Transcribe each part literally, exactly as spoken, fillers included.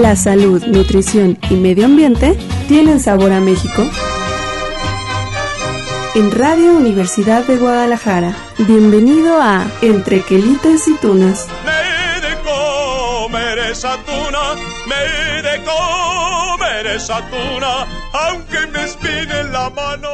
la salud, nutrición y medio ambiente tienen sabor a México? En Radio Universidad de Guadalajara. Bienvenido a Entre Quelites y Tunas. Me de comer esa tuna, me de comer esa tuna, aunque me espine en la mano.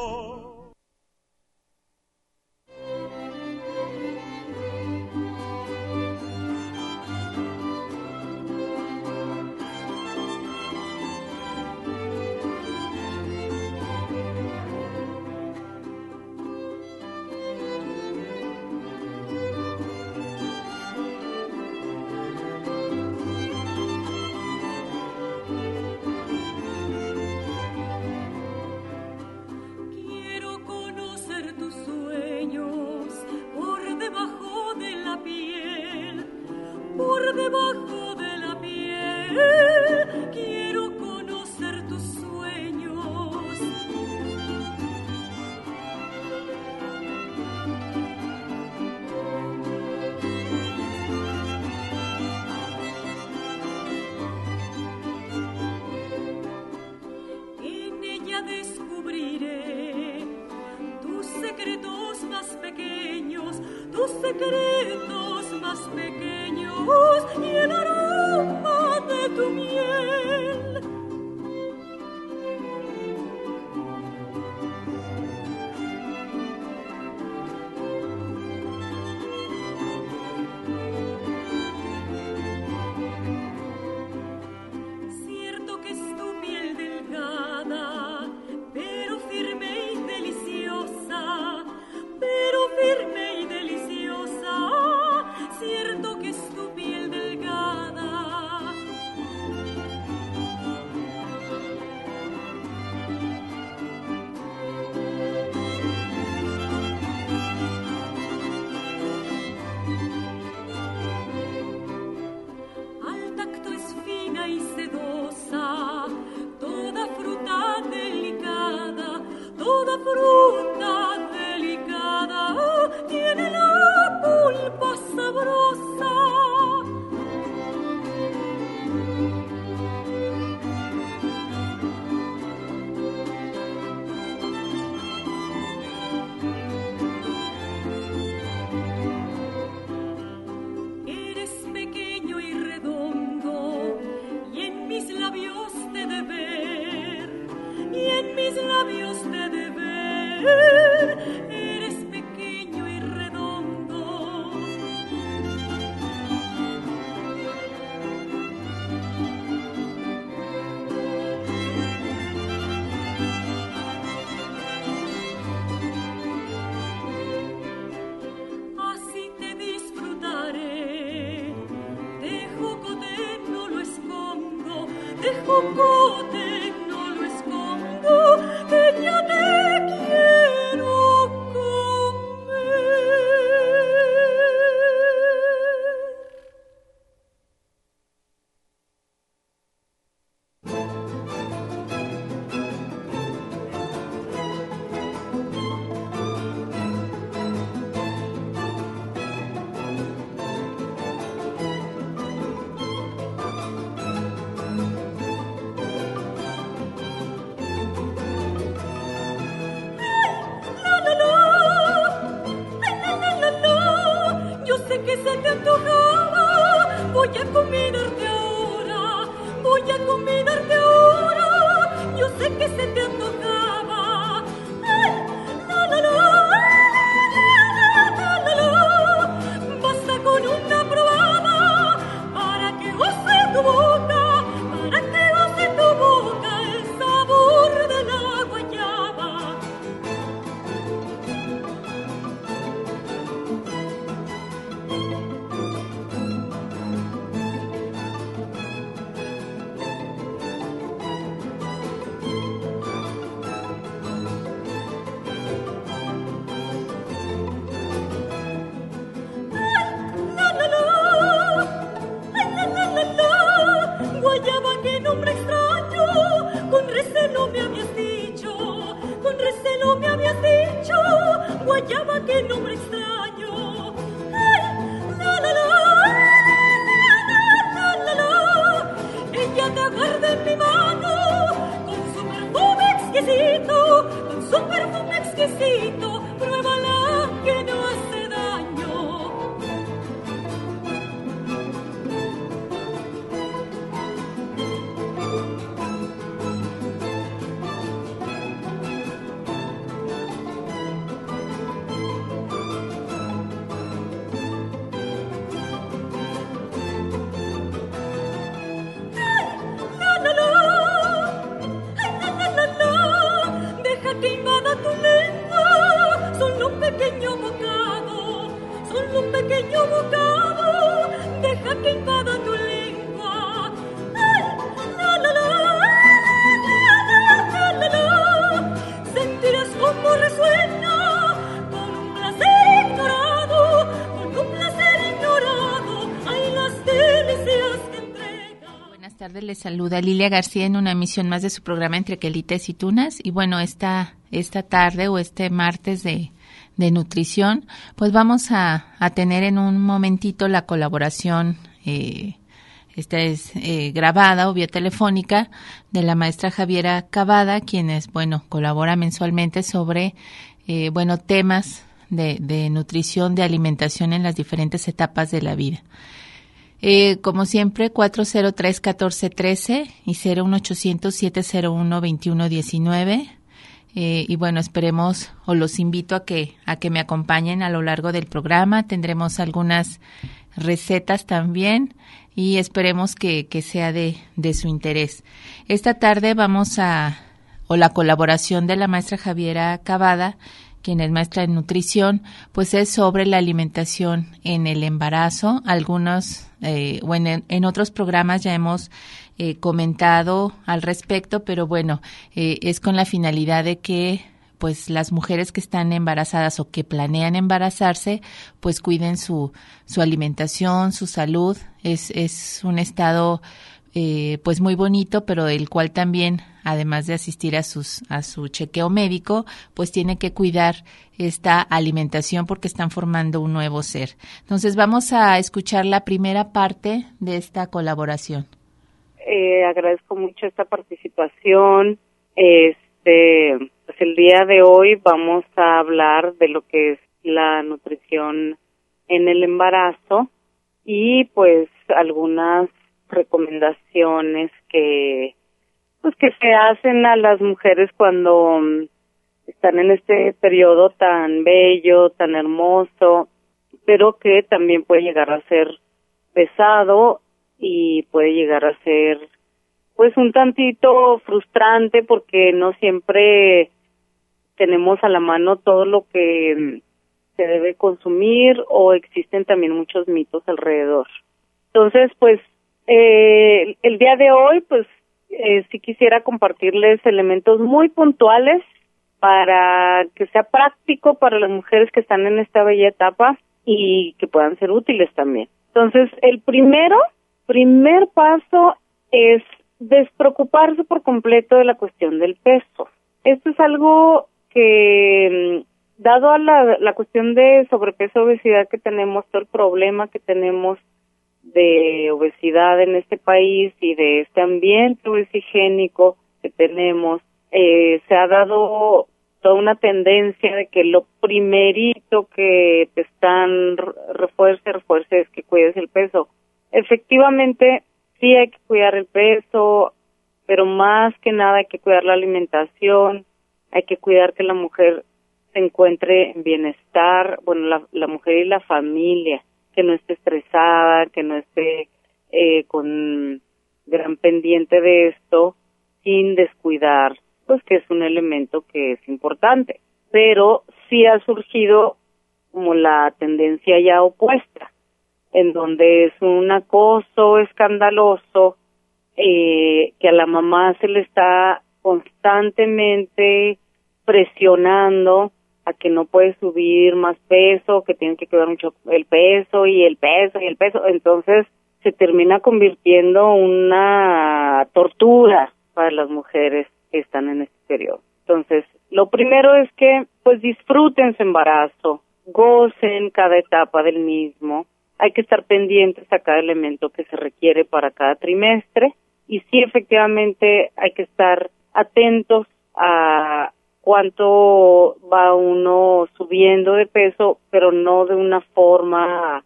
Debajo de la piel quiero conocer tus sueños. En ella descubriré tus secretos más pequeños, tus secretos más pequeños y el aroma de tu miel. Cierto que es tu piel delgada, pero firme y deliciosa, pero firme y deliciosa. Cierto que es tu piel delgada. Al tacto es fina y sedosa, toda fruta delicada, toda fruta delicada tiene la pulpa sabrosa. Eres pequeño y redondo, y en mis labios te de ver, y en mis labios te de ver. Eres pequeño y redondo. Así te disfrutaré, de jocote no lo escondo, de jocote no lo escondo, que ya te quiero comer. La, la, la, ay, la, la, la, la. Yo sé que se te antojaba, voy a combinarte ahora, voy a combinarte ahora. Yo sé que se te antojaba. Ay, la, la, la, la, la, la, la. Basta con una probada para que goce tu boca, para que goce tu boca el sabor de la guayaba. solo un pequeño bocado, deja que invada tu lengua. Ay, la, la, la, la, la, la, la. Sentirás como resuena con un placer ignorado, con un placer ignorado. Ay, las delicias que entrega. Buenas tardes, les saluda Lilia García en una emisión más de su programa Entre Quelites y Tunas. Y bueno, esta, esta tarde o este martes de, de nutrición, pues vamos a, a tener en un momentito la colaboración, eh, esta es eh, grabada o vía telefónica, de la maestra Javiera Cavada, quien es, bueno, colabora mensualmente sobre, eh, bueno, temas de, de nutrición, de alimentación en las diferentes etapas de la vida. Eh, como siempre, cuatro cero tres, uno cuatro uno tres y cero uno ochocientos, siete cero uno, veintiuno diecinueve. Eh, y bueno, esperemos o los invito a que, a que me acompañen a lo largo del programa. Tendremos algunas recetas también y esperemos que, que sea de, de su interés. Esta tarde vamos a, o la colaboración de la maestra Javiera Cavada, quien es maestra de nutrición, pues es sobre la alimentación en el embarazo. Algunos, eh, o en, en otros programas ya hemos eh, comentado al respecto, pero bueno, eh, es con la finalidad de que pues las mujeres que están embarazadas o que planean embarazarse, pues cuiden su, su alimentación, su salud. Es, es un estado Eh, pues muy bonito, pero el cual también, además de asistir a sus a su chequeo médico, pues tiene que cuidar esta alimentación porque están formando un nuevo ser. Entonces vamos a escuchar la primera parte de esta colaboración. Eh, agradezco mucho esta participación. Este, pues el día de hoy vamos a hablar de lo que es la nutrición en el embarazo y pues algunas recomendaciones que pues que se hacen a las mujeres cuando um, están en este periodo tan bello, tan hermoso, pero que también puede llegar a ser pesado y puede llegar a ser pues un tantito frustrante porque no siempre tenemos a la mano todo lo que um, se debe consumir o existen también muchos mitos alrededor. Entonces, pues Eh, el día de hoy, pues, eh, sí quisiera compartirles elementos muy puntuales para que sea práctico para las mujeres que están en esta bella etapa y que puedan ser útiles también. Entonces, el primero, primer paso es despreocuparse por completo de la cuestión del peso. Esto es algo que, dado a la, la cuestión de sobrepeso, obesidad que tenemos, todo el problema que tenemos de obesidad en este país y de este ambiente obesigénico que tenemos, eh, se ha dado toda una tendencia de que lo primerito que te están refuerce, refuerce es que cuides el peso. Efectivamente, sí hay que cuidar el peso, pero más que nada hay que cuidar la alimentación, hay que cuidar que la mujer se encuentre en bienestar, bueno, la, la mujer y la familia, que no esté estresada, que no esté eh, con gran pendiente de esto, sin descuidar, pues que es un elemento que es importante. Pero sí ha surgido como la tendencia ya opuesta, en donde es un acoso escandaloso, eh, que a la mamá se le está constantemente presionando a que no puede subir más peso, que tiene que cuidar mucho el peso y el peso y el peso, entonces se termina convirtiendo una tortura para las mujeres que están en este periodo. Entonces, lo primero es que pues disfruten su embarazo, gocen cada etapa del mismo, hay que estar pendientes a cada elemento que se requiere para cada trimestre y sí, efectivamente, hay que estar atentos a cuánto va uno subiendo de peso, pero no de una forma,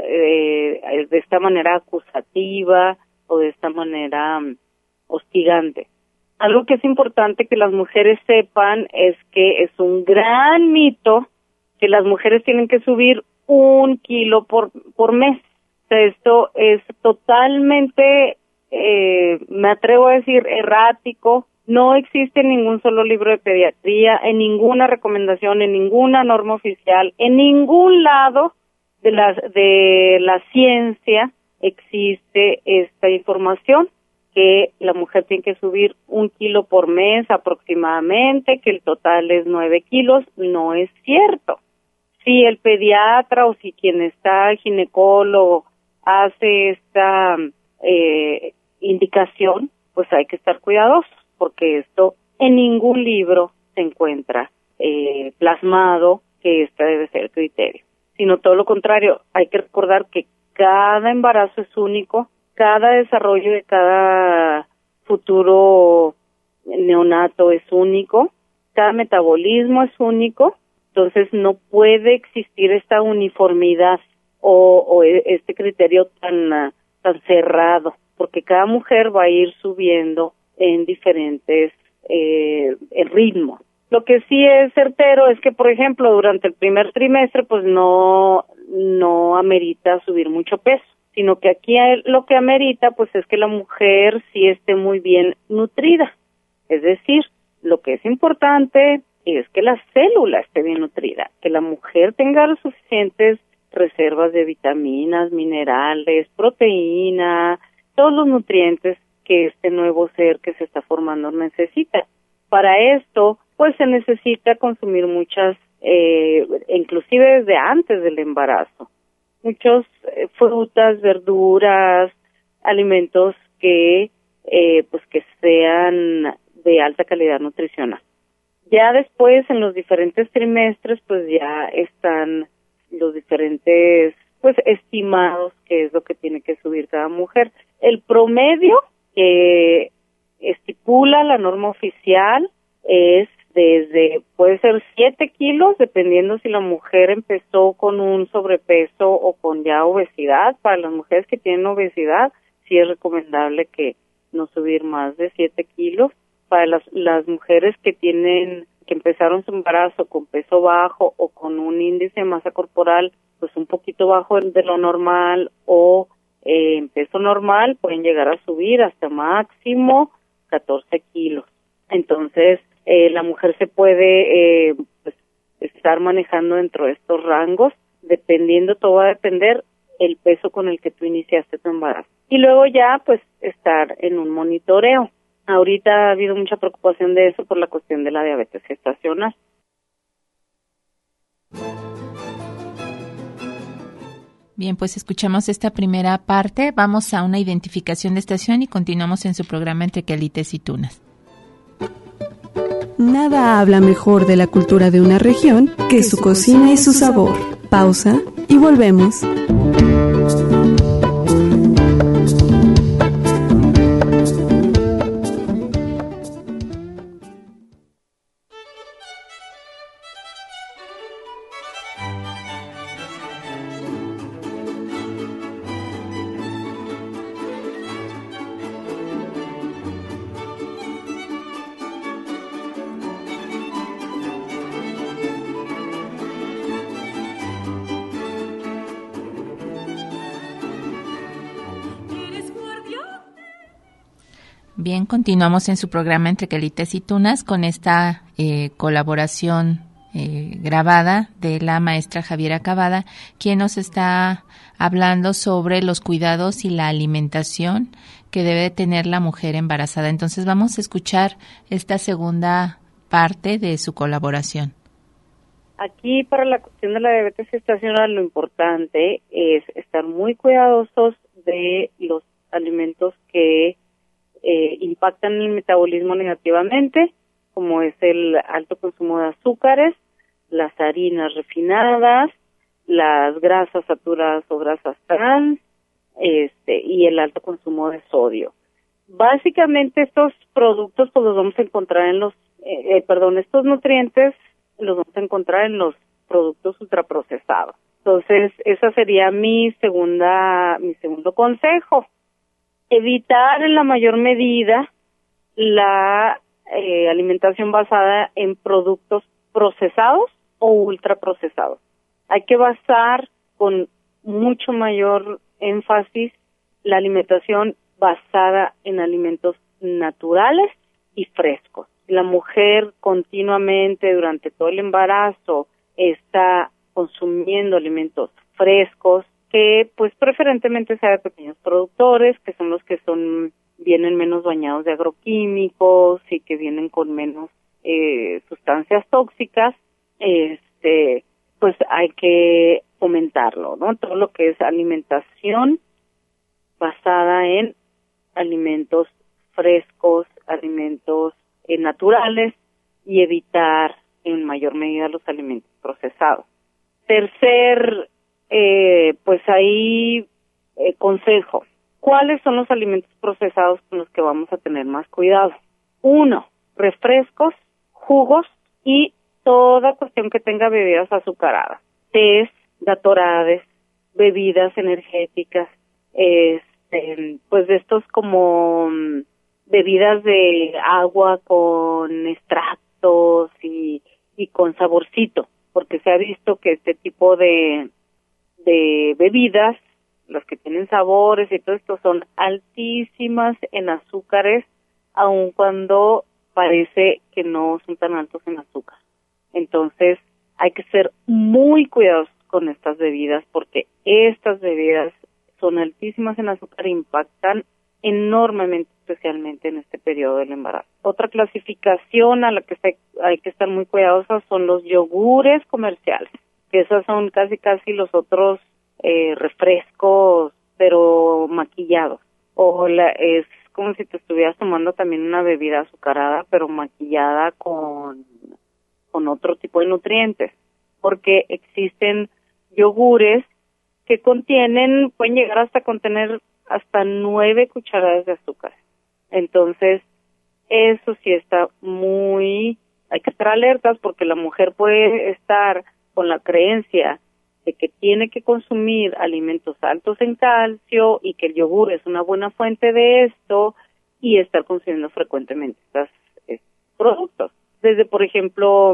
eh, de esta manera acusativa o de esta manera um, hostigante. Algo que es importante que las mujeres sepan es que es un gran mito que las mujeres tienen que subir un kilo por, por mes. O sea, esto es totalmente, eh, me atrevo a decir, errático. No existe ningún solo libro de pediatría, en ninguna recomendación, en ninguna norma oficial, en ningún lado de la, de la ciencia existe esta información, que la mujer tiene que subir un kilo por mes aproximadamente, que el total es nueve kilos. No es cierto. Si el pediatra o si quien está ginecólogo hace esta eh, indicación, pues hay que estar cuidadosos, porque esto en ningún libro se encuentra eh, plasmado que este debe ser el criterio, sino todo lo contrario. Hay que recordar que cada embarazo es único, cada desarrollo de cada futuro neonato es único, cada metabolismo es único, entonces no puede existir esta uniformidad o, o este criterio tan, uh, tan cerrado, porque cada mujer va a ir subiendo en diferentes eh, el ritmo. Lo que sí es certero es que, por ejemplo, durante el primer trimestre, pues no, no amerita subir mucho peso, sino que aquí lo que amerita, pues es que la mujer sí esté muy bien nutrida. Es decir, lo que es importante es que la célula esté bien nutrida, que la mujer tenga las suficientes reservas de vitaminas, minerales, proteína, todos los nutrientes que este nuevo ser que se está formando necesita. Para esto, pues se necesita consumir muchas, eh, inclusive desde antes del embarazo, muchos eh, frutas, verduras, alimentos que, eh, pues que sean de alta calidad nutricional. Ya después, en los diferentes trimestres, pues ya están los diferentes, pues, estimados, que es lo que tiene que subir cada mujer. El promedio que estipula la norma oficial es desde, puede ser siete kilos, dependiendo si la mujer empezó con un sobrepeso o con ya obesidad. Para las mujeres que tienen obesidad, sí es recomendable que no subir más de siete kilos. Para las, las mujeres que tienen, que empezaron su embarazo con peso bajo o con un índice de masa corporal, pues un poquito bajo de lo normal o eh, en peso normal, pueden llegar a subir hasta máximo catorce kilos. Entonces, eh, la mujer se puede eh, pues, estar manejando dentro de estos rangos, dependiendo, todo va a depender el peso con el que tú iniciaste tu embarazo. Y luego ya, pues, estar en un monitoreo. Ahorita ha habido mucha preocupación de eso por la cuestión de la diabetes gestacional. Bien, pues escuchamos esta primera parte. Vamos a una identificación de estación y continuamos en su programa Entre Quelites y Tunas. Nada habla mejor de la cultura de una región que su cocina y su sabor. Pausa y volvemos. Bien, continuamos en su programa Entre Quelites y Tunas con esta eh, colaboración eh, grabada de la maestra Javiera Cavada, quien nos está hablando sobre los cuidados y la alimentación que debe tener la mujer embarazada. Entonces vamos a escuchar esta segunda parte de su colaboración. Aquí, para la cuestión de la diabetes gestacional, lo importante es estar muy cuidadosos de los alimentos que Eh, impactan el metabolismo negativamente, como es el alto consumo de azúcares, las harinas refinadas, las grasas saturadas o grasas trans, este, y el alto consumo de sodio. Básicamente estos productos pues los vamos a encontrar en los, eh, eh, perdón, estos nutrientes los vamos a encontrar en los productos ultraprocesados. Entonces, esa sería mi segunda, mi segundo consejo. Evitar en la mayor medida la eh, alimentación basada en productos procesados o ultraprocesados. Hay que basar con mucho mayor énfasis la alimentación basada en alimentos naturales y frescos. La mujer continuamente durante todo el embarazo está consumiendo alimentos frescos, que pues preferentemente sea de pequeños productores, que son los que son vienen menos bañados de agroquímicos y que vienen con menos eh, sustancias tóxicas. Este, pues hay que fomentarlo, ¿no? Todo lo que es alimentación basada en alimentos frescos, alimentos eh, naturales, y evitar en mayor medida los alimentos procesados. Tercer, eh, pues ahí eh, consejo. ¿Cuáles son los alimentos procesados con los que vamos a tener más cuidado? Uno, refrescos, jugos y toda cuestión que tenga bebidas azucaradas. Tés, gatorades, bebidas energéticas, este, pues de estos como um, bebidas de agua con extractos y, y con saborcito, porque se ha visto que este tipo de, de bebidas, las que tienen sabores y todo esto, son altísimas en azúcares, aun cuando parece que no son tan altos en azúcar. Entonces, hay que ser muy cuidadosos con estas bebidas, porque estas bebidas son altísimas en azúcar e impactan enormemente, especialmente en este periodo del embarazo. Otra clasificación a la que se, hay que estar muy cuidadosos son los yogures comerciales, que esos son casi casi los otros eh, refrescos, pero maquillados. O la, es como si te estuvieras tomando también una bebida azucarada, pero maquillada con, con otro tipo de nutrientes, porque existen yogures que contienen, pueden llegar hasta contener hasta nueve cucharadas de azúcar. Entonces, eso sí está muy, hay que estar alertas, porque la mujer puede estar con la creencia de que tiene que consumir alimentos altos en calcio y que el yogur es una buena fuente de esto, y estar consumiendo frecuentemente estos, estos productos. Desde, por ejemplo,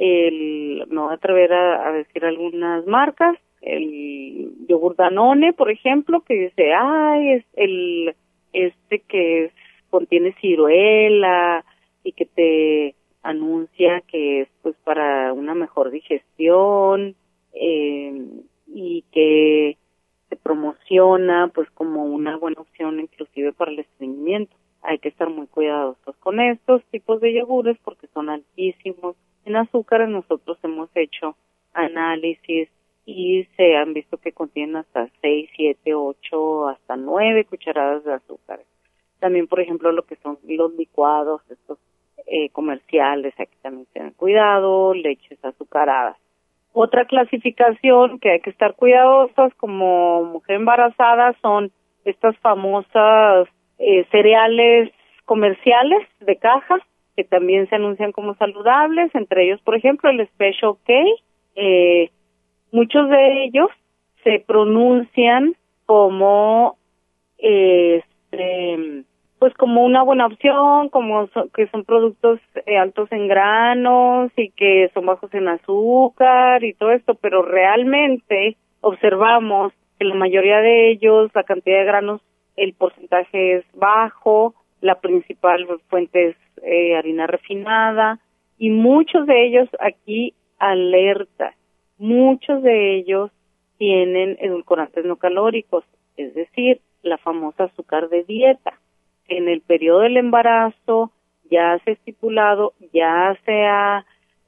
el, me voy a atrever a, a decir algunas marcas, el yogur Danone, por ejemplo, que dice, ay, es el este que es, contiene ciruela y que te anuncia que es pues para una mejor digestión, eh, y que se promociona pues como una buena opción inclusive para el estreñimiento. Hay que estar muy cuidadosos con estos tipos de yogures porque son altísimos en azúcar. Nosotros hemos hecho análisis y se han visto que contienen hasta seis, siete, ocho, hasta nueve cucharadas de azúcar. También, por ejemplo, lo que son los licuados, estos eh, comerciales, hay que también tener cuidado, leches azucaradas. Otra clasificación que hay que estar cuidadosos como mujer embarazada son estas famosas eh, cereales comerciales de caja, que también se anuncian como saludables, entre ellos, por ejemplo, el Special K. Eh, muchos de ellos se pronuncian como eh, este, pues como una buena opción, como so, que son productos eh, altos en granos y que son bajos en azúcar y todo esto, pero realmente observamos que la mayoría de ellos, la cantidad de granos, el porcentaje es bajo, la principal fuente es eh, harina refinada, y muchos de ellos aquí alerta, muchos de ellos tienen edulcorantes no calóricos, es decir, la famosa azúcar de dieta. En el periodo del embarazo ya se ha estipulado, ya se ha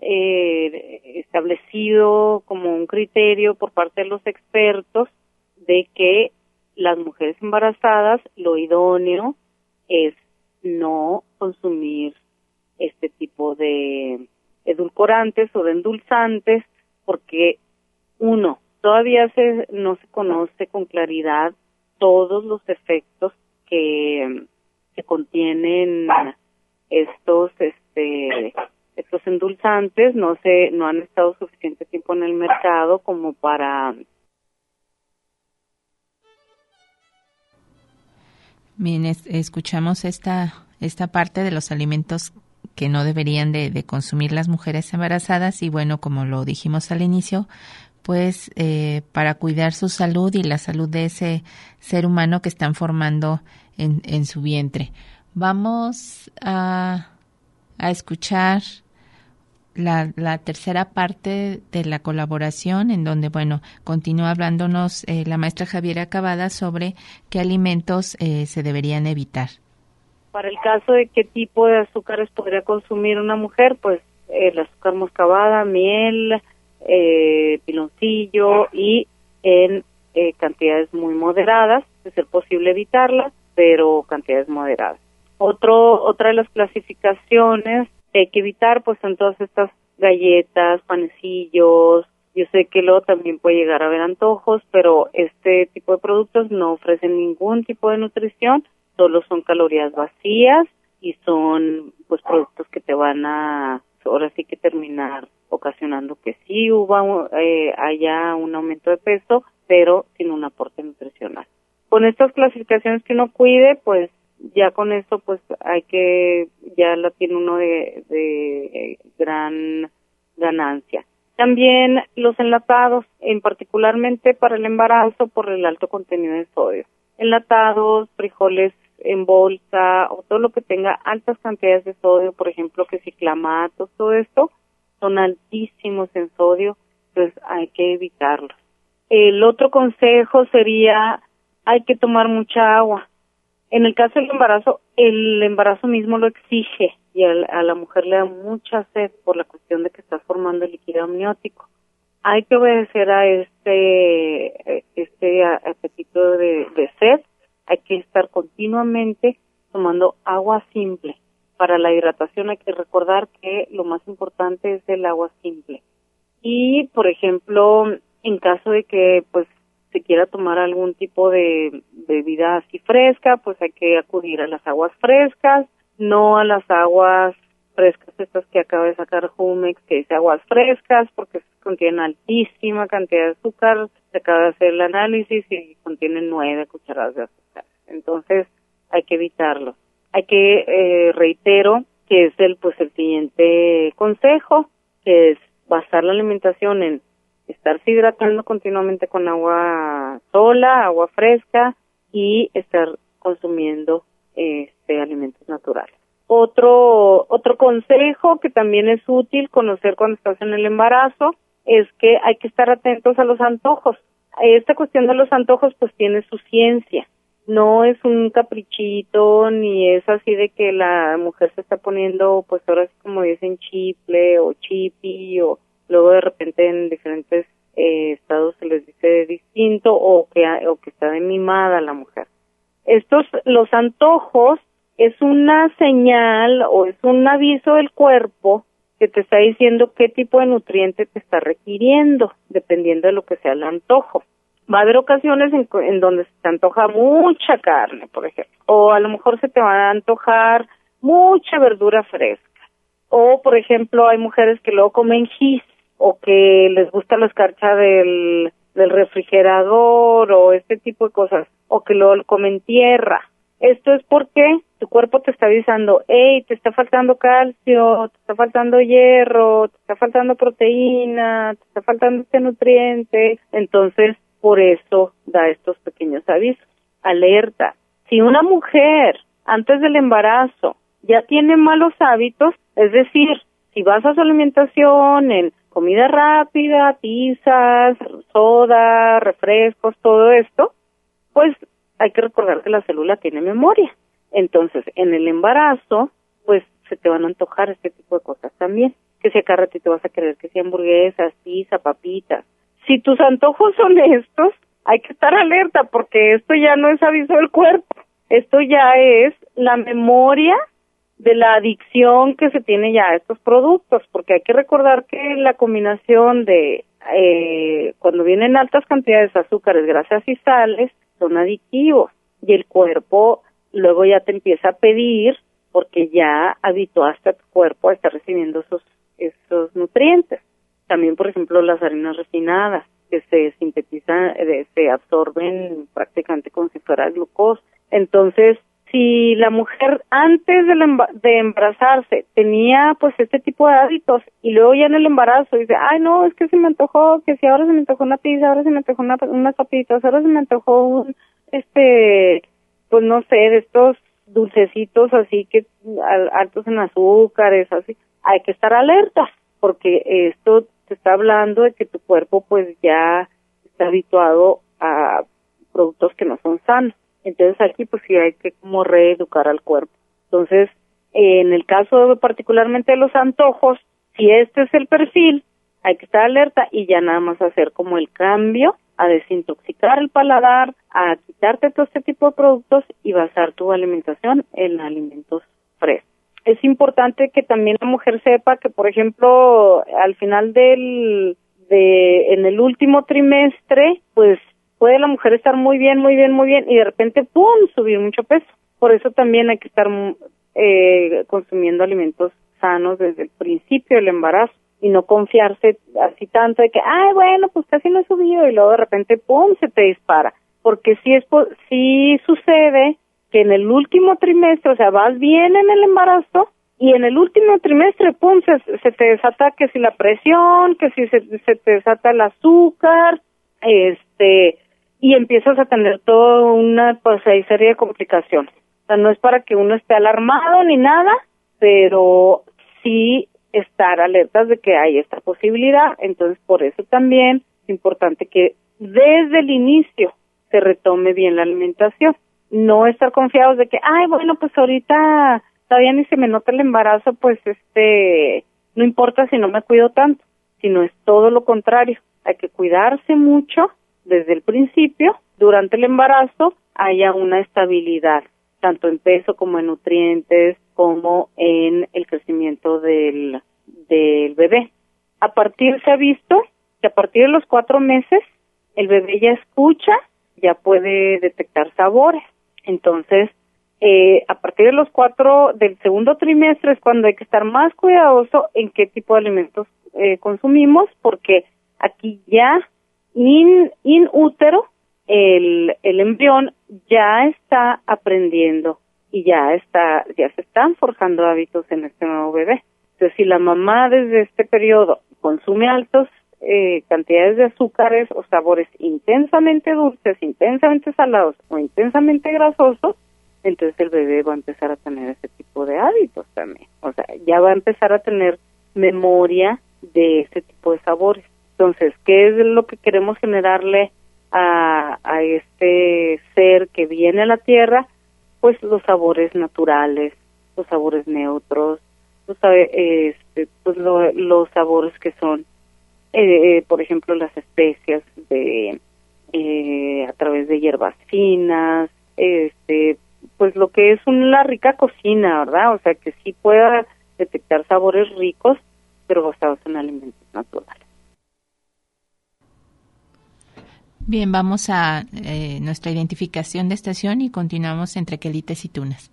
eh, establecido como un criterio por parte de los expertos de que las mujeres embarazadas, lo idóneo es no consumir este tipo de edulcorantes o de endulzantes, porque uno, todavía se, no se conoce con claridad todos los efectos que, que contienen estos este estos endulzantes, no se no han estado suficiente tiempo en el mercado como para. Bien, es, escuchamos esta esta parte de los alimentos que no deberían de, de consumir las mujeres embarazadas, y bueno, como lo dijimos al inicio, pues eh, para cuidar su salud y la salud de ese ser humano que están formando en, en su vientre. Vamos a, a escuchar la, la tercera parte de la colaboración, en donde, bueno, continúa hablándonos eh, la maestra Javiera Cavada sobre qué alimentos eh, se deberían evitar. Para el caso de qué tipo de azúcares podría consumir una mujer, pues el azúcar moscabada, miel, eh, piloncillo y en eh, cantidades muy moderadas, de ser posible evitarlas, pero cantidades moderadas. Otro, otra de las clasificaciones que hay que evitar, pues son todas estas galletas, panecillos. Yo sé que luego también puede llegar a haber antojos, pero este tipo de productos no ofrecen ningún tipo de nutrición, solo son calorías vacías y son pues productos que te van a, ahora sí que terminar ocasionando que sí hubo, eh, haya un aumento de peso, pero sin un aporte nutricional. Con estas clasificaciones que uno cuide, pues ya con eso pues hay que, ya la tiene uno de, de gran ganancia. También los enlatados, en particularmente para el embarazo por el alto contenido de sodio. Enlatados, frijoles en bolsa o todo lo que tenga altas cantidades de sodio, por ejemplo que si clamatos, todo esto, son altísimos en sodio, entonces hay que evitarlos. El otro consejo sería, hay que tomar mucha agua. En el caso del embarazo, el embarazo mismo lo exige y a, a la mujer le da mucha sed por la cuestión de que está formando el líquido amniótico. Hay que obedecer a este este apetito de, de sed. Hay que estar continuamente tomando agua simple. Para la hidratación hay que recordar que lo más importante es el agua simple. Y, por ejemplo, en caso de que pues se quiera tomar algún tipo de bebida así fresca, pues hay que acudir a las aguas frescas, no a las aguas frescas estas que acaba de sacar Jumex, que dice aguas frescas, porque contienen altísima cantidad de azúcar. Se acaba de hacer el análisis y contienen nueve cucharadas de azúcar. Entonces hay que evitarlo. Hay que, eh, reitero, que es el pues el siguiente consejo, que es basar la alimentación en estarse hidratando continuamente con agua sola, agua fresca y estar consumiendo este alimentos naturales. Otro otro consejo que también es útil conocer cuando estás en el embarazo es que hay que estar atentos a los antojos. Esta cuestión de los antojos pues tiene su ciencia. No es un caprichito, ni es así de que la mujer se está poniendo, pues ahora sí como dicen, chiple o chipi, o luego de repente en diferentes eh, estados se les dice distinto, o que o que está de mimada la mujer. Estos, los antojos, es una señal o es un aviso del cuerpo que te está diciendo qué tipo de nutriente te está requiriendo, dependiendo de lo que sea el antojo. Va a haber ocasiones en, en donde se te antoja mucha carne, por ejemplo, o a lo mejor se te va a antojar mucha verdura fresca, o por ejemplo hay mujeres que luego comen gis, o que les gusta la escarcha del, del refrigerador, o este tipo de cosas, o que luego comen tierra. Esto es porque tu cuerpo te está avisando, hey, te está faltando calcio, te está faltando hierro, te está faltando proteína, te está faltando este nutriente. Entonces, por eso da estos pequeños avisos. Alerta. Si una mujer antes del embarazo ya tiene malos hábitos, es decir, si vas a su alimentación en comida rápida, pizzas, soda, refrescos, todo esto, pues hay que recordar que la célula tiene memoria. Entonces, en el embarazo, pues se te van a antojar este tipo de cosas también. Que si acá ratito vas a querer que sea hamburguesas, pizza, papitas. Si tus antojos son estos, hay que estar alerta porque esto ya no es aviso del cuerpo. Esto ya es la memoria de la adicción que se tiene ya a estos productos, porque hay que recordar que la combinación de eh, cuando vienen altas cantidades de azúcares, grasas y sales, son adictivos y el cuerpo luego ya te empieza a pedir porque ya habituaste a tu cuerpo a estar recibiendo esos, esos nutrientes. También, por ejemplo, las harinas refinadas que se sintetizan, eh, se absorben prácticamente como si fuera glucosa. Entonces, si la mujer antes de, la, de embarazarse tenía pues este tipo de hábitos y luego ya en el embarazo dice, ay no, es que se me antojó, que si ahora se me antojó una pizza, ahora se me antojó una, unas papitas, ahora se me antojó un, este, pues no sé, de estos dulcecitos así que altos en azúcares, así, hay que estar alerta, porque esto te está hablando de que tu cuerpo pues ya está habituado a productos que no son sanos. Entonces aquí pues sí hay que como reeducar al cuerpo. Entonces, en el caso de, particularmente de los antojos, si este es el perfil, hay que estar alerta y ya nada más hacer como el cambio, a desintoxicar el paladar, a quitarte todo este tipo de productos y basar tu alimentación en alimentos frescos. Es importante que también la mujer sepa que, por ejemplo, al final del, de, en el último trimestre, pues puede la mujer estar muy bien, muy bien, muy bien y de repente, ¡pum!, subir mucho peso. Por eso también hay que estar eh, consumiendo alimentos sanos desde el principio del embarazo y no confiarse así tanto de que, ay, bueno, pues casi no he subido y luego de repente, ¡pum!, se te dispara. Porque sí, es, sí sucede que en el último trimestre, o sea, vas bien en el embarazo y en el último trimestre, pum, se, se te desata que si la presión, que si se, se te desata el azúcar, este, y empiezas a tener toda una, pues, hay serie de complicaciones. O sea, no es para que uno esté alarmado ni nada, pero sí estar alertas de que hay esta posibilidad. Entonces, por eso también es importante que desde el inicio se retome bien la alimentación. No estar confiados de que, ay, bueno, pues ahorita todavía ni se me nota el embarazo, pues este, no importa si no me cuido tanto, sino es todo lo contrario. Hay que cuidarse mucho desde el principio. Durante el embarazo haya una estabilidad, tanto en peso como en nutrientes, como en el crecimiento del, del bebé. A partir, se ha visto que a partir de los cuatro meses, el bebé ya escucha, ya puede detectar sabores. Entonces, eh, a partir de los cuatro, del segundo trimestre es cuando hay que estar más cuidadoso en qué tipo de alimentos eh, consumimos, porque aquí ya, in, in útero, el, el embrión ya está aprendiendo y ya está, ya se están forjando hábitos en este nuevo bebé. Entonces, si la mamá desde este periodo consume altos eh, cantidades de azúcares o sabores intensamente dulces, intensamente salados o intensamente grasosos, entonces el bebé va a empezar a tener ese tipo de hábitos también. O sea, ya va a empezar a tener memoria de ese tipo de sabores. Entonces, ¿qué es lo que queremos generarle a, a este ser que viene a la Tierra? Pues los sabores naturales, los sabores neutros, los, este, pues lo, los sabores que son, eh, por ejemplo, las especias de eh, a través de hierbas finas, este, pues lo que es una rica cocina, ¿verdad? O sea, que sí pueda detectar sabores ricos, pero basados en alimentos naturales. Bien, vamos a eh, nuestra identificación de estación y continuamos entre quelites y tunas.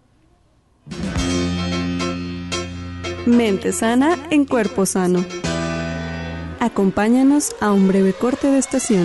Mente sana en cuerpo sano. Acompáñanos a un breve corte de estación.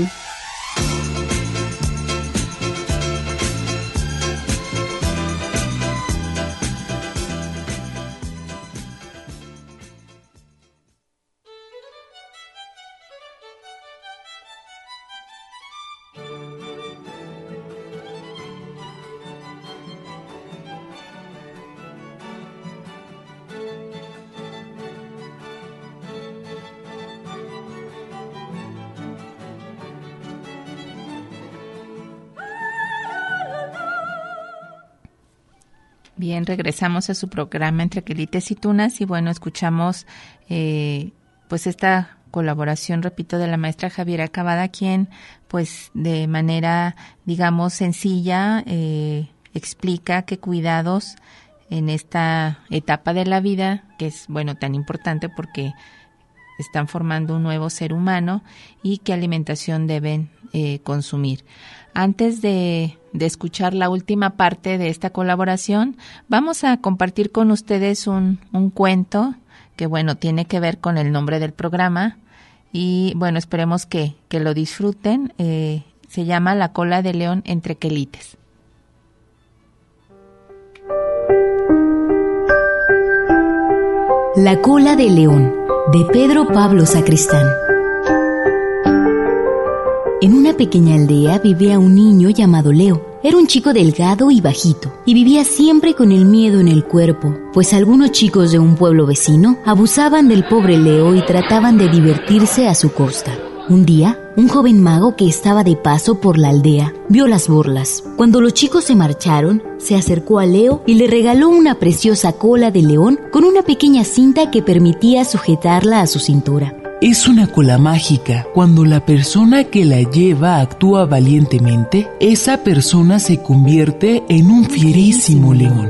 Bien, regresamos a su programa Entre Quelites y Tunas y bueno, escuchamos eh, pues esta colaboración, repito, de la maestra Javiera Cavada, quien pues de manera, digamos, sencilla eh, explica qué cuidados en esta etapa de la vida, que es, bueno, tan importante porque están formando un nuevo ser humano y qué alimentación deben eh, consumir. Antes de, de escuchar la última parte de esta colaboración, vamos a compartir con ustedes un, un cuento que, bueno, tiene que ver con el nombre del programa y, bueno, esperemos que, que lo disfruten. Eh, se llama La cola de león entre quelites. La cola de león, de Pedro Pablo Sacristán. En una pequeña aldea vivía un niño llamado Leo. era un chico delgado y bajito, y vivía siempre con el miedo en el cuerpo, pues algunos chicos de un pueblo vecino abusaban del pobre Leo y trataban de divertirse a su costa. Un día, un joven mago que estaba de paso por la aldea vio las burlas. Cuando los chicos se marcharon, se acercó a Leo y le regaló una preciosa cola de león con una pequeña cinta que permitía sujetarla a su cintura. Es una cola mágica. Cuando la persona que la lleva actúa valientemente, esa persona se convierte en un fierísimo león.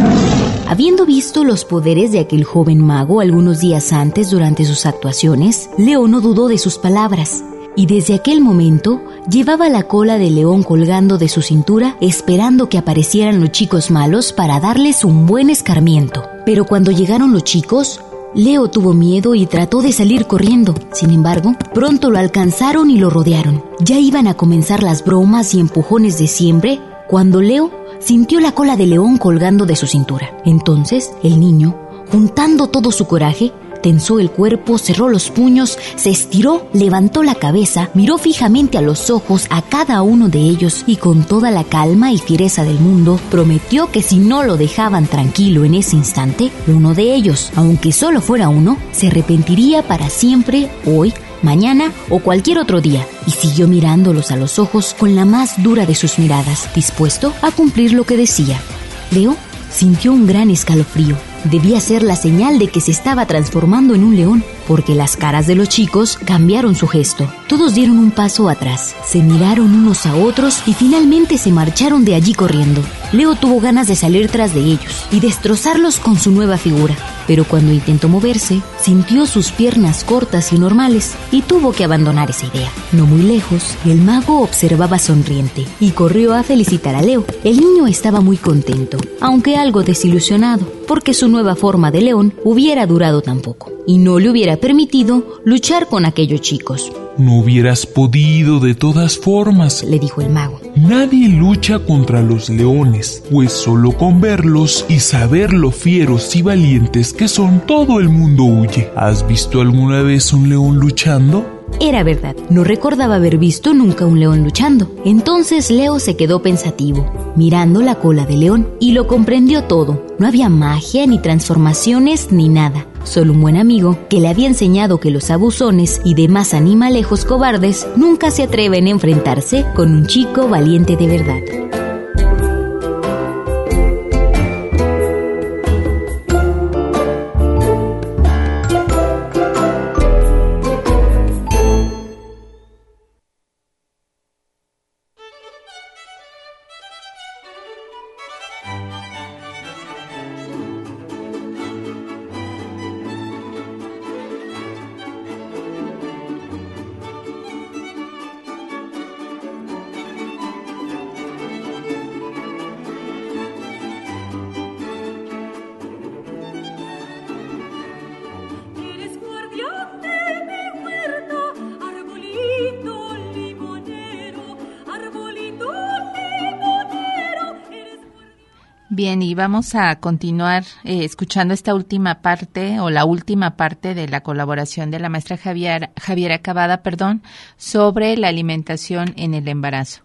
Habiendo visto los poderes de aquel joven mago algunos días antes durante sus actuaciones, Leo no dudó de sus palabras, y desde aquel momento llevaba la cola de león colgando de su cintura, esperando que aparecieran los chicos malos para darles un buen escarmiento. Pero cuando llegaron los chicos, Leo tuvo miedo y trató de salir corriendo. Sin embargo, pronto lo alcanzaron y lo rodearon. Ya iban a comenzar las bromas y empujones de siempre, cuando Leo sintió la cola de león colgando de su cintura. Entonces, el niño, juntando todo su coraje, tensó el cuerpo, cerró los puños, se estiró, levantó la cabeza, miró fijamente a los ojos a cada uno de ellos y con toda la calma y fiereza del mundo, prometió que si no lo dejaban tranquilo en ese instante, uno de ellos, aunque solo fuera uno, se arrepentiría para siempre hoy, mañana o cualquier otro día, y siguió mirándolos a los ojos con la más dura de sus miradas, dispuesto a cumplir lo que decía. Leo sintió un gran escalofrío. Debía ser la señal de que se estaba transformando en un león, porque las caras de los chicos cambiaron su gesto. Todos dieron un paso atrás, se miraron unos a otros y finalmente se marcharon de allí corriendo. Leo tuvo ganas de salir tras de ellos y destrozarlos con su nueva figura, pero cuando intentó moverse, sintió sus piernas cortas y normales y tuvo que abandonar esa idea. No muy lejos, el mago observaba sonriente y corrió a felicitar a Leo. El niño estaba muy contento, aunque algo desilusionado, porque su nueva forma de león hubiera durado tan poco y no le hubiera permitido luchar con aquellos chicos. No hubieras podido de todas formas, le dijo el mago. Nadie lucha contra los leones, pues solo con verlos y saber lo fieros y valientes que son, todo el mundo huye. ¿Has visto alguna vez un león luchando? Era verdad, no recordaba haber visto nunca un león luchando. Entonces Leo se quedó pensativo, mirando la cola de león, y lo comprendió todo. No había magia, ni transformaciones, ni nada. Solo un buen amigo que le había enseñado que los abusones y demás animalejos cobardes nunca se atreven a enfrentarse con un chico valiente de verdad. Bien, y vamos a continuar eh, escuchando esta última parte o la última parte de la colaboración de la maestra Javier, Javiera Cavada, perdón, sobre la alimentación en el embarazo.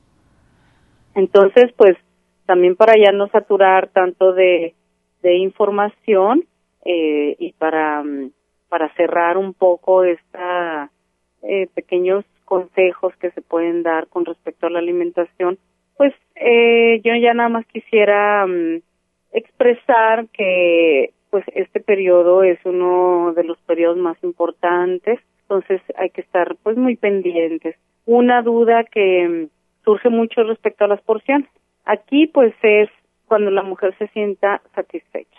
Entonces, pues, también para ya no saturar tanto de, de información eh, y para, para cerrar un poco esta eh, pequeños consejos que se pueden dar con respecto a la alimentación, pues eh, yo ya nada más quisiera um, expresar que pues este periodo es uno de los periodos más importantes, entonces hay que estar pues muy pendientes. Una duda que um, surge mucho respecto a las porciones. Aquí pues es cuando la mujer se sienta satisfecha,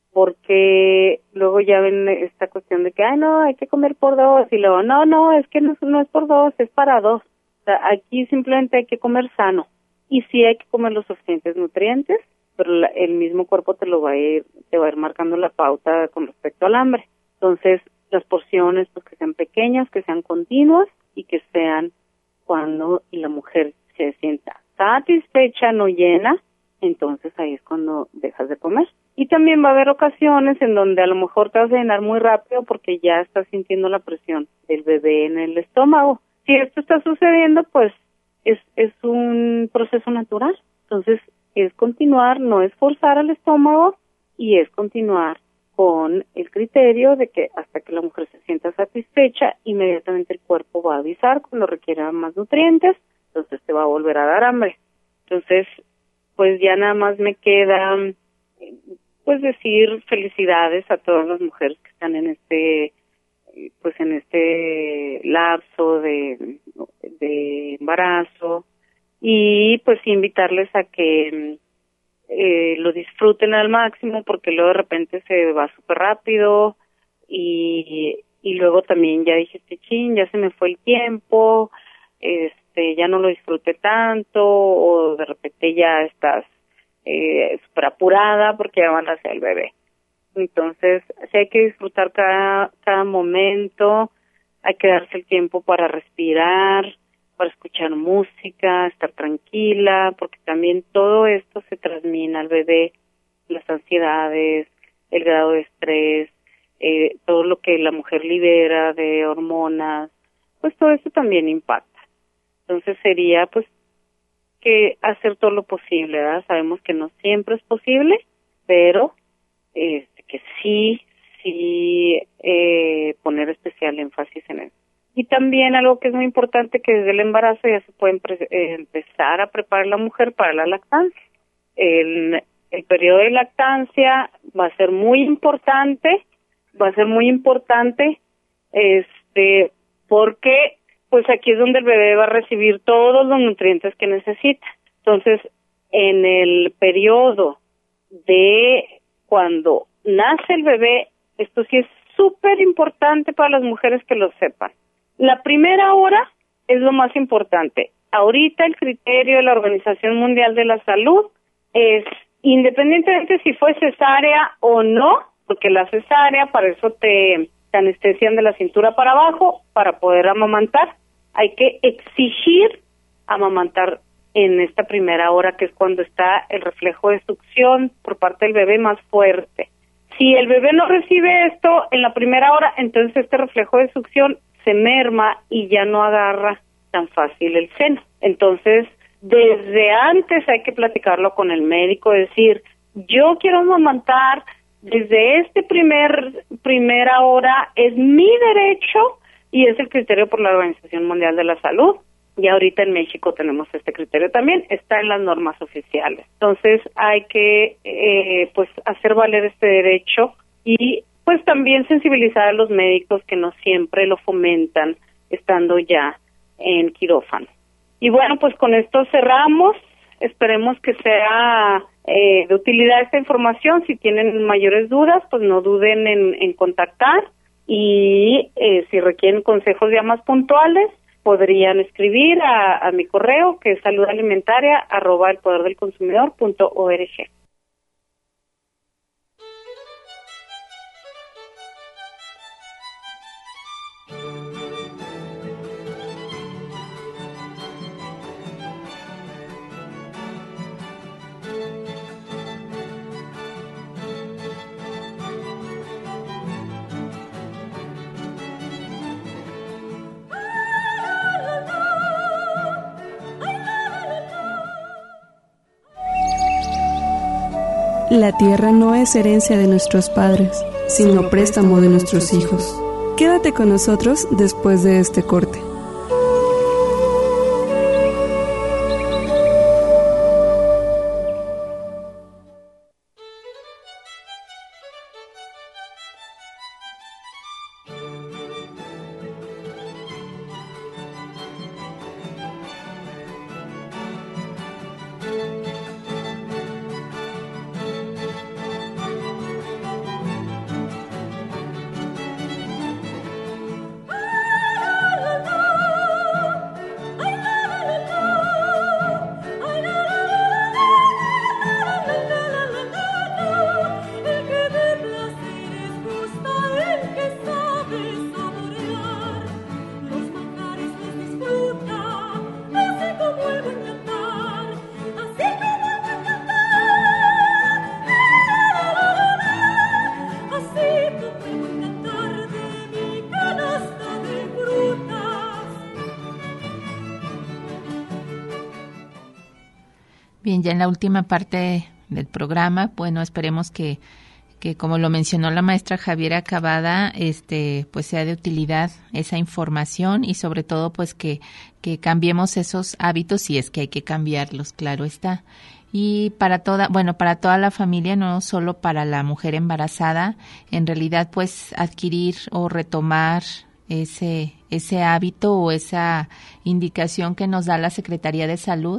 porque luego ya ven esta cuestión de que, ay no, hay que comer por dos, y luego, no, no, es que no, no es por dos, es para dos. O sea, aquí simplemente hay que comer sano. Y sí hay que comer los suficientes nutrientes, pero la, el mismo cuerpo te lo va a ir, te va a ir marcando la pauta con respecto al hambre. Entonces, las porciones, pues que sean pequeñas, que sean continuas y que sean cuando la mujer se sienta satisfecha, no llena, entonces ahí es cuando dejas de comer. Y también va a haber ocasiones en donde a lo mejor te vas a llenar muy rápido porque ya estás sintiendo la presión del bebé en el estómago. Si esto está sucediendo, pues es es un proceso natural. Entonces, es continuar, no es forzar al estómago, y es continuar con el criterio de que hasta que la mujer se sienta satisfecha, inmediatamente el cuerpo va a avisar cuando requiera más nutrientes, entonces te va a volver a dar hambre. Entonces, pues ya nada más me queda, pues decir felicidades a todas las mujeres que están en este, pues en este lapso de, de embarazo, y pues invitarles a que eh, lo disfruten al máximo, porque luego de repente se va súper rápido, y, y luego también ya dijiste, chin, ya se me fue el tiempo, este, ya no lo disfruté tanto, o de repente ya estás eh, súper apurada porque ya van hacia el bebé. Entonces, sí hay que disfrutar cada, cada momento, hay que darse el tiempo para respirar, para escuchar música, estar tranquila, porque también todo esto se transmite al bebé, las ansiedades, el grado de estrés, eh, todo lo que la mujer libera de hormonas, pues todo eso también impacta. Entonces sería pues que hacer todo lo posible, ¿verdad? Sabemos que no siempre es posible, pero eh, que sí, sí eh, poner especial énfasis en eso. Y también algo que es muy importante, que desde el embarazo ya se puede empre- eh, empezar a preparar la mujer para la lactancia. El, el periodo de lactancia va a ser muy importante, va a ser muy importante, este, porque pues aquí es donde el bebé va a recibir todos los nutrientes que necesita. Entonces, en el periodo de cuando nace el bebé, esto sí es súper importante para las mujeres que lo sepan. La primera hora es lo más importante. Ahorita el criterio de la Organización Mundial de la Salud es, independientemente si fue cesárea o no, porque la cesárea, para eso te, te anestesian de la cintura para abajo para poder amamantar. Hay que exigir amamantar en esta primera hora, que es cuando está el reflejo de succión por parte del bebé más fuerte. Si el bebé no recibe esto en la primera hora, entonces este reflejo de succión se merma y ya no agarra tan fácil el seno. Entonces, desde antes hay que platicarlo con el médico, decir, yo quiero amamantar desde este primer primera hora, es mi derecho, y es el criterio por la Organización Mundial de la Salud. Y ahorita en México tenemos este criterio también, está en las normas oficiales. Entonces hay que eh, pues hacer valer este derecho, y pues también sensibilizar a los médicos que no siempre lo fomentan estando ya en quirófano. Y bueno, pues con esto cerramos. Esperemos que sea eh, de utilidad esta información. Si tienen mayores dudas, pues no duden en, en contactar, y eh, si requieren consejos ya más puntuales, podrían escribir a, a mi correo, que es saludalimentaria arroba el poder del consumidor punto org. La tierra no es herencia de nuestros padres, sino préstamo de nuestros hijos. Quédate con nosotros después de este corte. La la la Bien, ya en la última parte del programa, bueno, esperemos que, que como lo mencionó la maestra Javiera Cavada, este, pues sea de utilidad esa información y sobre todo pues que, que cambiemos esos hábitos si es que hay que cambiarlos, claro está. Y para toda, bueno, para toda la familia, no solo para la mujer embarazada, en realidad pues adquirir o retomar ese, ese hábito o esa indicación que nos da la Secretaría de Salud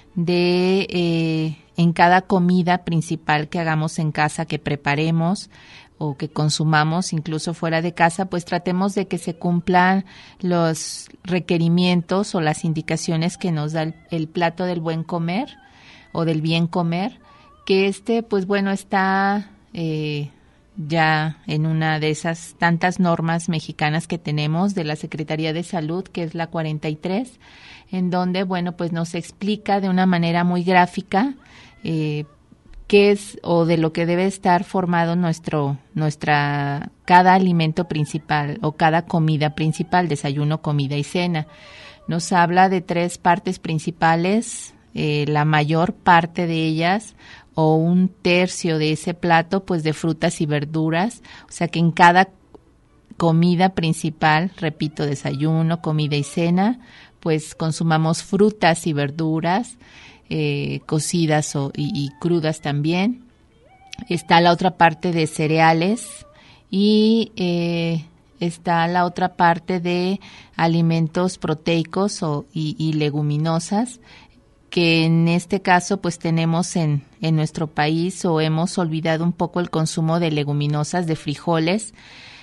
de eh, en cada comida principal que hagamos en casa, que preparemos o que consumamos incluso fuera de casa, pues tratemos de que se cumplan los requerimientos o las indicaciones que nos da el, el plato del buen comer o del bien comer, que este pues bueno está eh, ya en una de esas tantas normas mexicanas que tenemos de la Secretaría de Salud, que es la cuarenta y tres, en donde, bueno, pues nos explica de una manera muy gráfica eh, qué es o de lo que debe estar formado nuestro, nuestra, cada alimento principal o cada comida principal, desayuno, comida y cena. Nos habla de tres partes principales, eh, la mayor parte de ellas o un tercio de ese plato, pues de frutas y verduras, o sea que en cada comida principal, repito, desayuno, comida y cena, pues consumamos frutas y verduras, eh, cocidas o, y, y crudas también. Está la otra parte de cereales y eh, está la otra parte de alimentos proteicos o, y, y leguminosas, que en este caso pues tenemos en, en nuestro país o hemos olvidado un poco el consumo de leguminosas, de frijoles.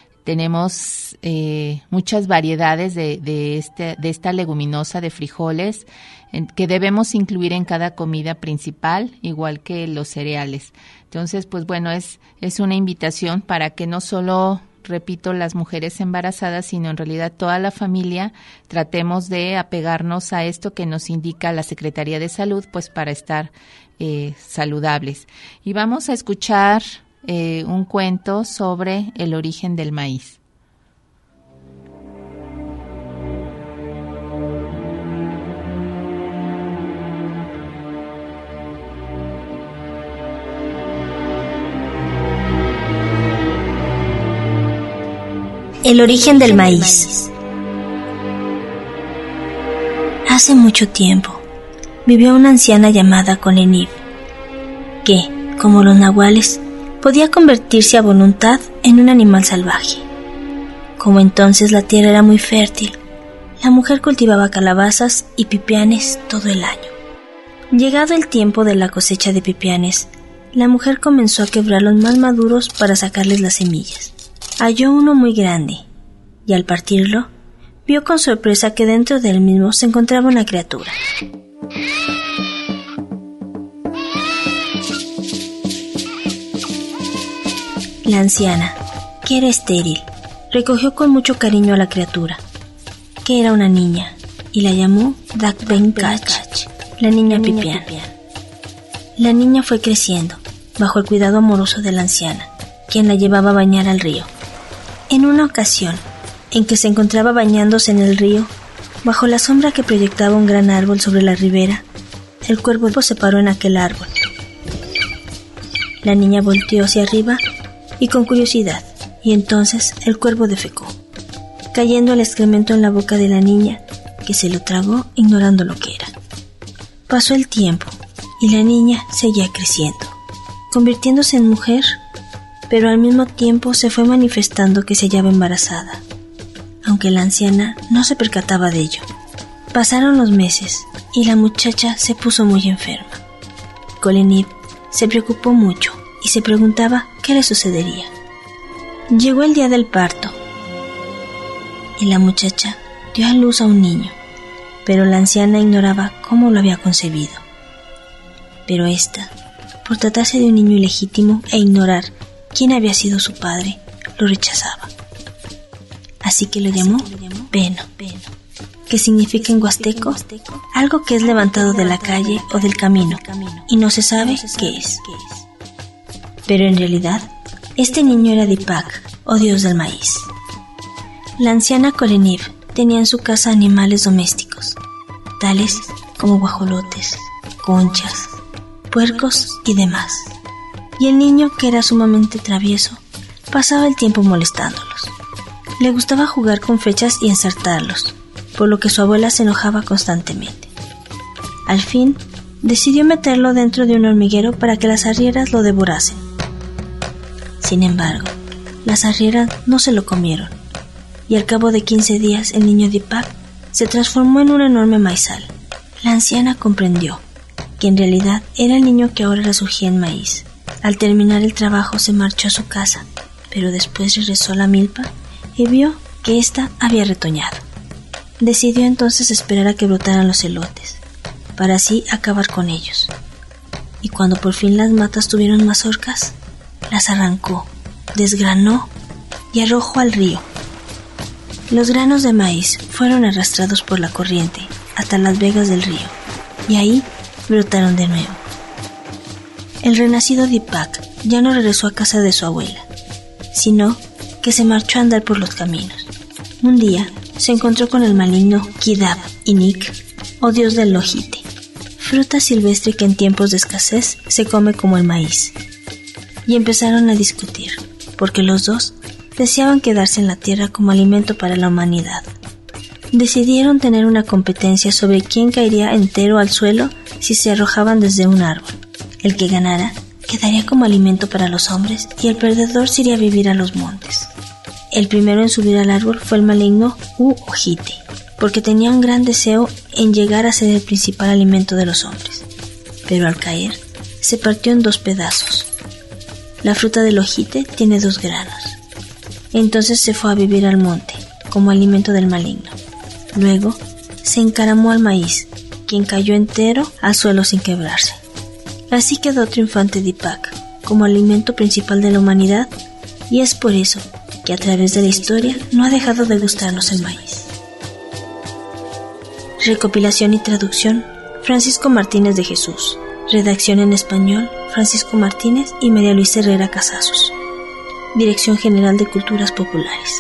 Tenemos eh, muchas variedades de, de, este, de esta leguminosa de frijoles en, que debemos incluir en cada comida principal, igual que los cereales. Entonces, pues bueno, es, es una invitación para que no solo, repito, las mujeres embarazadas, sino en realidad toda la familia tratemos de apegarnos a esto que nos indica la Secretaría de Salud, pues para estar eh, saludables. Y vamos a escuchar Eh, un cuento sobre el origen del maíz. El origen del maíz. Hace mucho tiempo vivió una anciana llamada Colenib, que, como los nahuales, podía convertirse a voluntad en un animal salvaje. Como entonces la tierra era muy fértil, la mujer cultivaba calabazas y pipianes todo el año. Llegado el tiempo de la cosecha de pipianes, la mujer comenzó a quebrar los más maduros para sacarles las semillas. Halló uno muy grande, y al partirlo, vio con sorpresa que dentro del mismo se encontraba una criatura. La anciana, que era estéril, recogió con mucho cariño a la criatura, que era una niña, y la llamó Dakbenkach, la niña Pipián. La niña fue creciendo, bajo el cuidado amoroso de la anciana, quien la llevaba a bañar al río. En una ocasión, en que se encontraba bañándose en el río, bajo la sombra que proyectaba un gran árbol sobre la ribera, el cuervo se paró en aquel árbol. La niña volteó hacia arriba y con curiosidad, y entonces el cuervo defecó, cayendo el excremento en la boca de la niña, que se lo tragó ignorando lo que era. Pasó el tiempo, y la niña seguía creciendo, convirtiéndose en mujer, pero al mismo tiempo se fue manifestando que se hallaba embarazada, aunque la anciana no se percataba de ello. Pasaron los meses, y la muchacha se puso muy enferma. Colenib se preocupó mucho, y se preguntaba qué le sucedería. Llegó el día del parto, y la muchacha dio a luz a un niño, pero la anciana ignoraba cómo lo había concebido. Pero ésta, por tratarse de un niño ilegítimo e ignorar quién había sido su padre, lo rechazaba. Así que lo llamó Beno, que significa en huasteco algo que es levantado de la calle o del camino, y no se sabe qué es. Pero en realidad, este niño era Dipak, o dios del maíz. La anciana Colenib tenía en su casa animales domésticos, tales como guajolotes, conchas, puercos y demás. Y el niño, que era sumamente travieso, pasaba el tiempo molestándolos. Le gustaba jugar con flechas y ensartarlos, por lo que su abuela se enojaba constantemente. Al fin, decidió meterlo dentro de un hormiguero para que las arrieras lo devorasen. Sin embargo, las arrieras no se lo comieron, y al cabo de quince días el niño Deepak se transformó en un enorme maizal. La anciana comprendió que en realidad era el niño que ahora resurgía en maíz. Al terminar el trabajo se marchó a su casa, pero después regresó a la milpa y vio que ésta había retoñado. Decidió entonces esperar a que brotaran los elotes, para así acabar con ellos. Y cuando por fin las matas tuvieron mazorcas, las arrancó, desgranó y arrojó al río. Los granos de maíz fueron arrastrados por la corriente hasta las vegas del río, y ahí brotaron de nuevo. El renacido Deepak ya no regresó a casa de su abuela, sino que se marchó a andar por los caminos. Un día se encontró con el maligno Kidab Inik, o dios del lojite, fruta silvestre que en tiempos de escasez se come como el maíz. Y empezaron a discutir, porque los dos deseaban quedarse en la tierra como alimento para la humanidad. Decidieron tener una competencia sobre quién caería entero al suelo si se arrojaban desde un árbol. El que ganara quedaría como alimento para los hombres y el perdedor se iría a vivir a los montes. El primero en subir al árbol fue el maligno U-Ojite, porque tenía un gran deseo en llegar a ser el principal alimento de los hombres. Pero al caer, se partió en dos pedazos. La fruta del ojite tiene dos granos. Entonces se fue a vivir al monte, como alimento del maligno. Luego, se encaramó al maíz, quien cayó entero al suelo sin quebrarse. Así quedó triunfante Deepak, como alimento principal de la humanidad, y es por eso que a través de la historia no ha dejado de gustarnos el maíz. Recopilación y traducción, Francisco Martínez de Jesús. Redacción en español, Francisco Martínez y María Luisa Herrera Casazos. Dirección General de Culturas Populares.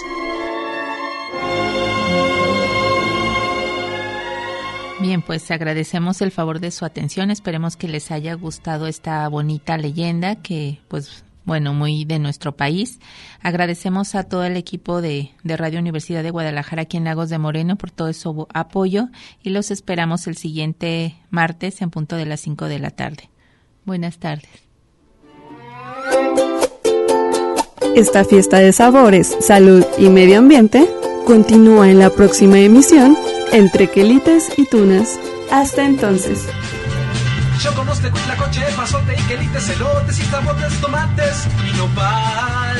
Bien, pues agradecemos el favor de su atención. Esperemos que les haya gustado esta bonita leyenda que, pues, bueno, muy de nuestro país. Agradecemos a todo el equipo de, de Radio Universidad de Guadalajara aquí en Lagos de Moreno por todo su apoyo y los esperamos el siguiente martes en punto de las cinco de la tarde. Buenas tardes. Esta fiesta de sabores, salud y medio ambiente continúa en la próxima emisión Entre Quelites y Tunas. Hasta entonces. Choconostle, Huitlacoche, pasote y quelites, elotes y zapotes, tomates y nopal.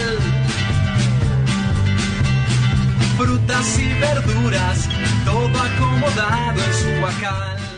Frutas y verduras, todo acomodado en su huacal.